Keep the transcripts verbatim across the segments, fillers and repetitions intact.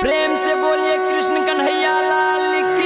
प्रेम से बोलिए कृष्ण कन्हैया लाल की।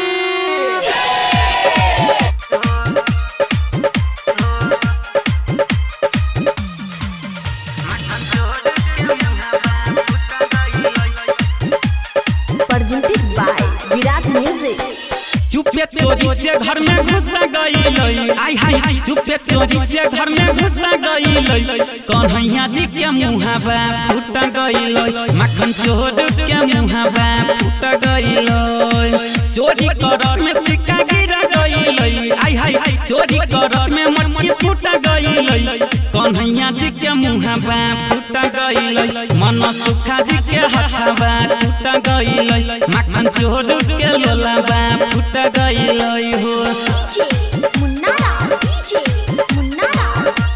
presented by Virat music. चुपे चोरी से घर में घुस गई, आई हाय चुपे चोरी से घर में घुस गई, कन्हैया जी के मुहावा फूट गई, मक्खन चोर के मुहावा फूट गई, चोरी करत में सिक्का गिर गई, आई हाय चोरी करत में मटकी फूट गई, कन्हैया जी के मुहावा फूट गई, मन सुखा जी के हथवा फूट गई, मक्खन चोर के लोलावा फूट गई हो। डीजे मुन्नारा, डीजे मुन्नारा,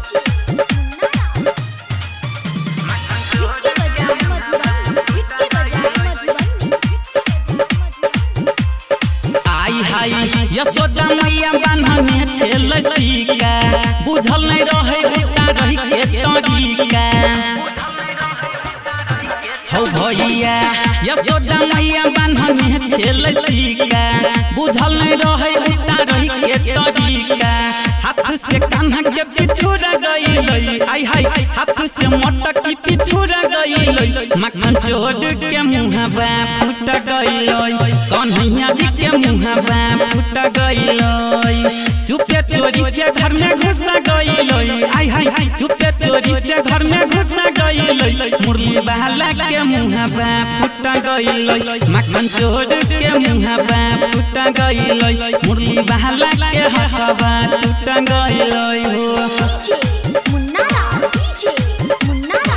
डीजे मुन्नारा। हिट के बजाए मधुबन, हिट के बजाए मधुबन। आई हाय यशोदा मैया बान्हने छेल सीका, बुझल नहीं रहे उता रही के तरीका, हो भैया यशोदा मैया बान्हने छेल सीका, बुझल नहीं रहे उता रही के तरीका, हाथ से कान्हा के पिछुड़ गई, आई हाय हाथ से मटकी पिछुड़ गई, मक्खन चोर के मुहावा फूट गई, कन्हैया जी के मुहावा फूट गई, चुपे चोरी से घर में घुस गई, आई हाय चुपे चोरी से घर में घुस गई, मुरली बहला के मुहावा फूट गई, मक्खन चोर के मुहावा फूट गई, मुरली बहला के हवा टूट गई हो। डीजे मुन्नारा, डीजे मुन्नारा,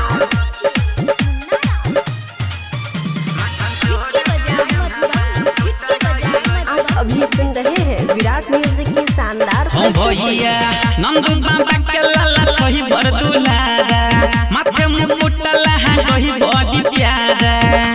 हिट के बजाए मधुबन, हिट के बजाए मधुबन। आप अभी सुन रहे हैं विराट म्यूजिक की शानदार हो भैया नंदू बाबा के लाला सही बर दुलारा, माथे मुकुट लहा कही बड़ी प्यारा,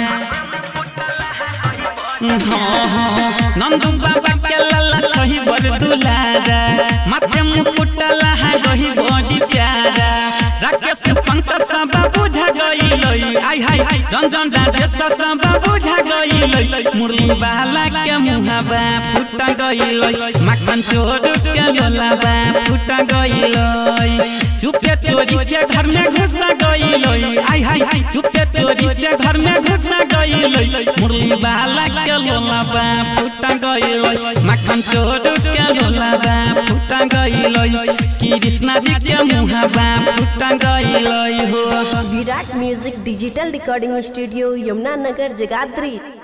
हाँ हाँ नंदू बाबा के लाला सही बर दुलारा, माथे मुकुट लहा कही बड़ी प्यारा, राकेश शंकर सब बुझा गई, आई हाय रंजन राजेश सब बुझा गई, मुरली बाला के मुहावा फूट गई, मक्खन चोर के लोलावा फूट गई, चुपे चोरी से घर में घुस गई, आई हाय चुपे चोरी से घर में घुस गई, मुरली बाला के लोलावा फूट गई, मक्खन चोर के लोलावा फूट गई, कृष्णा जी के मुहावा फूट गई हो। Virat music digital recording studio Yamuna Nagar Jagadhri.